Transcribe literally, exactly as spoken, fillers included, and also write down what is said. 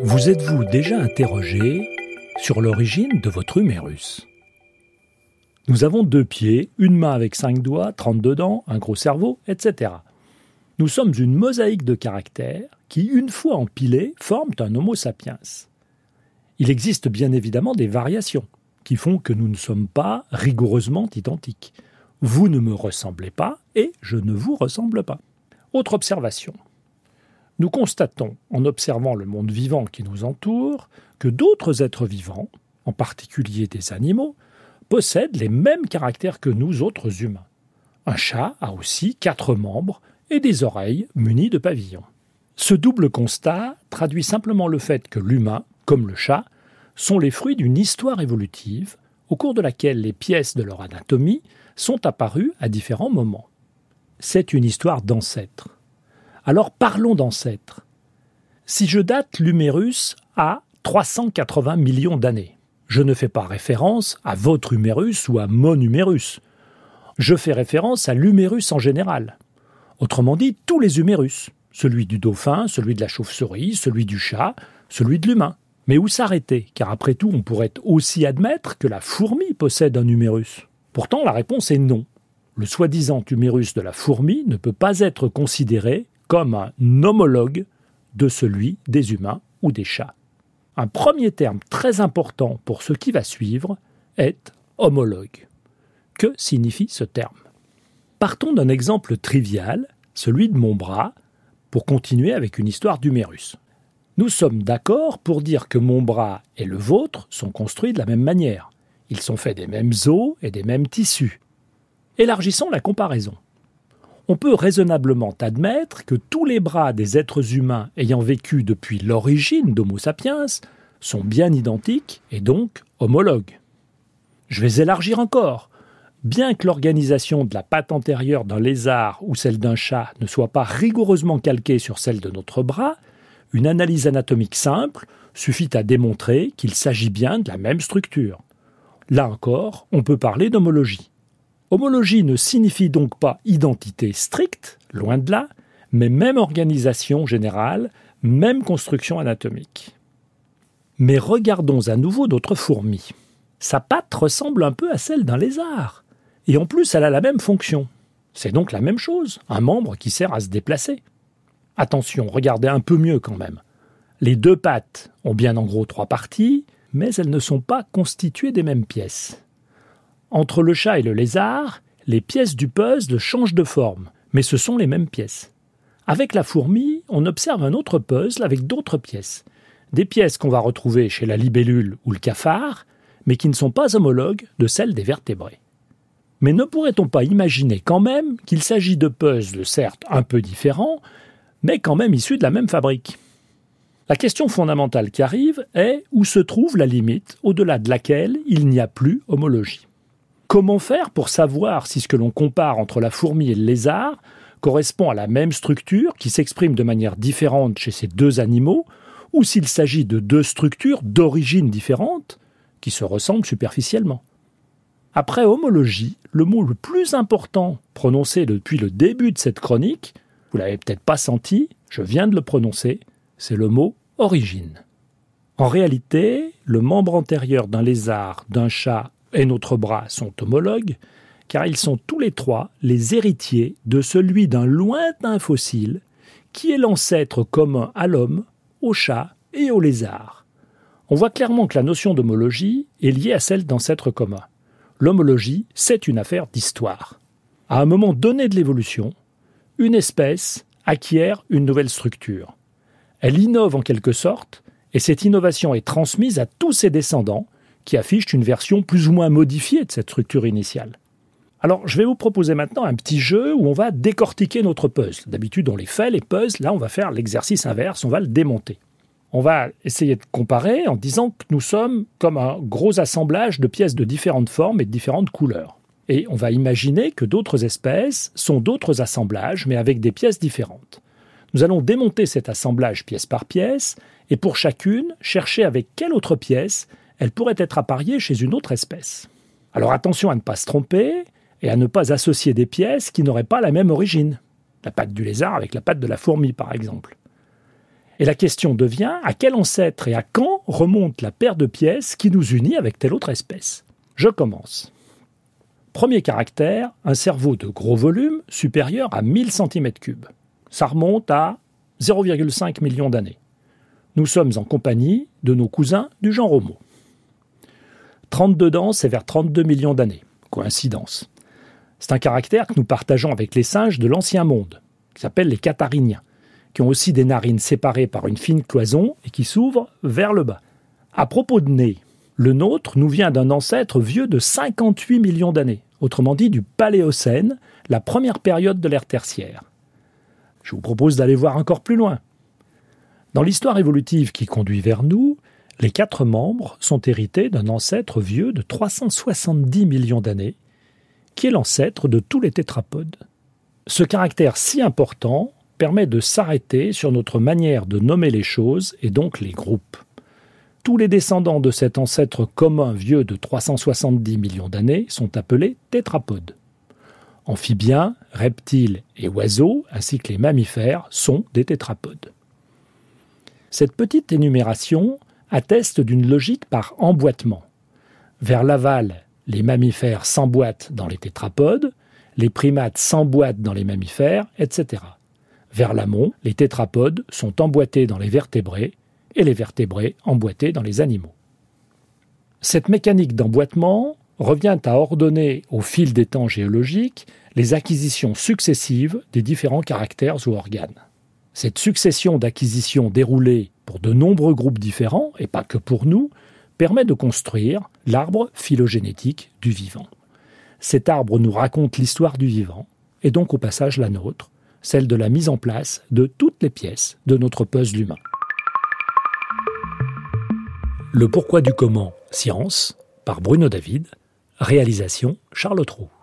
Vous êtes-vous déjà interrogé sur l'origine de votre humérus ? Nous avons deux pieds, une main avec cinq doigts, trente-deux dents, un gros cerveau, et cetera. Nous sommes une mosaïque de caractères qui, une fois empilés, forment un Homo sapiens. Il existe bien évidemment des variations qui font que nous ne sommes pas rigoureusement identiques. Vous ne me ressemblez pas et je ne vous ressemble pas. Autre observation. Nous constatons, en observant le monde vivant qui nous entoure, que d'autres êtres vivants, en particulier des animaux, possèdent les mêmes caractères que nous autres humains. Un chat a aussi quatre membres et des oreilles munies de pavillons. Ce double constat traduit simplement le fait que l'humain, comme le chat, sont les fruits d'une histoire évolutive au cours de laquelle les pièces de leur anatomie sont apparues à différents moments. C'est une histoire d'ancêtres. Alors parlons d'ancêtres. Si je date l'humérus à trois cent quatre-vingts millions d'années, je ne fais pas référence à votre humérus ou à mon humérus. Je fais référence à l'humérus en général. Autrement dit, tous les humérus. Celui du dauphin, celui de la chauve-souris, celui du chat, celui de l'humain. Mais où s'arrêter ? Car après tout, on pourrait aussi admettre que la fourmi possède un humérus. Pourtant, la réponse est non. Le soi-disant humérus de la fourmi ne peut pas être considéré comme un homologue de celui des humains ou des chats. Un premier terme très important pour ce qui va suivre est homologue. Que signifie ce terme ? Partons d'un exemple trivial, celui de mon bras, pour continuer avec une histoire d'humérus. Nous sommes d'accord pour dire que mon bras et le vôtre sont construits de la même manière. Ils sont faits des mêmes os et des mêmes tissus. Élargissons la comparaison. On peut raisonnablement admettre que tous les bras des êtres humains ayant vécu depuis l'origine d'Homo sapiens sont bien identiques et donc homologues. Je vais élargir encore. Bien que l'organisation de la patte antérieure d'un lézard ou celle d'un chat ne soit pas rigoureusement calquée sur celle de notre bras, une analyse anatomique simple suffit à démontrer qu'il s'agit bien de la même structure. Là encore, on peut parler d'homologie. Homologie ne signifie donc pas identité stricte, loin de là, mais même organisation générale, même construction anatomique. Mais regardons à nouveau notre fourmi. Sa patte ressemble un peu à celle d'un lézard. Et en plus, elle a la même fonction. C'est donc la même chose, un membre qui sert à se déplacer. Attention, regardez un peu mieux quand même. Les deux pattes ont bien en gros trois parties, mais elles ne sont pas constituées des mêmes pièces. Entre le chat et le lézard, les pièces du puzzle changent de forme, mais ce sont les mêmes pièces. Avec la fourmi, on observe un autre puzzle avec d'autres pièces. Des pièces qu'on va retrouver chez la libellule ou le cafard, mais qui ne sont pas homologues de celles des vertébrés. Mais ne pourrait-on pas imaginer quand même qu'il s'agit de puzzles certes un peu différents, mais quand même issus de la même fabrique ? La question fondamentale qui arrive est où se trouve la limite au-delà de laquelle il n'y a plus homologie. Comment faire pour savoir si ce que l'on compare entre la fourmi et le lézard correspond à la même structure qui s'exprime de manière différente chez ces deux animaux, ou s'il s'agit de deux structures d'origine différente qui se ressemblent superficiellement ? Après homologie, le mot le plus important prononcé depuis le début de cette chronique, vous ne l'avez peut-être pas senti, je viens de le prononcer, c'est le mot origine. En réalité, le membre antérieur d'un lézard, d'un chat et notre bras sont homologues, car ils sont tous les trois les héritiers de celui d'un lointain fossile qui est l'ancêtre commun à l'homme, au chat et au lézard. On voit clairement que la notion d'homologie est liée à celle d'ancêtre commun. L'homologie, c'est une affaire d'histoire. À un moment donné de l'évolution, une espèce acquiert une nouvelle structure. Elle innove en quelque sorte, et cette innovation est transmise à tous ses descendants, qui affichent une version plus ou moins modifiée de cette structure initiale. Alors, je vais vous proposer maintenant un petit jeu où on va décortiquer notre puzzle. D'habitude, on les fait, les puzzles. Là, on va faire l'exercice inverse, on va le démonter. On va essayer de comparer en disant que nous sommes comme un gros assemblage de pièces de différentes formes et de différentes couleurs. Et on va imaginer que d'autres espèces sont d'autres assemblages, mais avec des pièces différentes. Nous allons démonter cet assemblage pièce par pièce, et pour chacune, chercher avec quelle autre pièce elle pourrait être appariée chez une autre espèce. Alors attention à ne pas se tromper et à ne pas associer des pièces qui n'auraient pas la même origine. La patte du lézard avec la patte de la fourmi, par exemple. Et la question devient à quel ancêtre et à quand remonte la paire de pièces qui nous unit avec telle autre espèce ? Je commence. Premier caractère, un cerveau de gros volume supérieur à mille centimètres cubes. Ça remonte à zéro virgule cinq millions d'années. Nous sommes en compagnie de nos cousins du genre Homo. trente-deux dents, c'est vers trente-deux millions d'années. Coïncidence. C'est un caractère que nous partageons avec les singes de l'ancien monde, qui s'appellent les cathariniens, qui ont aussi des narines séparées par une fine cloison et qui s'ouvrent vers le bas. À propos de nez, le nôtre nous vient d'un ancêtre vieux de cinquante-huit millions d'années, autrement dit du Paléocène, la première période de l'ère tertiaire. Je vous propose d'aller voir encore plus loin. Dans l'histoire évolutive qui conduit vers nous, les quatre membres sont hérités d'un ancêtre vieux de trois cent soixante-dix millions d'années, qui est l'ancêtre de tous les tétrapodes. Ce caractère si important permet de s'arrêter sur notre manière de nommer les choses et donc les groupes. Tous les descendants de cet ancêtre commun vieux de trois cent soixante-dix millions d'années sont appelés tétrapodes. Amphibiens, reptiles et oiseaux, ainsi que les mammifères, sont des tétrapodes. Cette petite énumération atteste d'une logique par emboîtement. Vers l'aval, les mammifères s'emboîtent dans les tétrapodes, les primates s'emboîtent dans les mammifères, et cetera. Vers l'amont, les tétrapodes sont emboîtés dans les vertébrés et les vertébrés emboîtés dans les animaux. Cette mécanique d'emboîtement revient à ordonner au fil des temps géologiques les acquisitions successives des différents caractères ou organes. Cette succession d'acquisitions déroulées pour de nombreux groupes différents, et pas que pour nous, permet de construire l'arbre phylogénétique du vivant. Cet arbre nous raconte l'histoire du vivant, et donc au passage la nôtre, celle de la mise en place de toutes les pièces de notre puzzle humain. Le pourquoi du comment, science, par Bruno David, réalisation Charles Trou.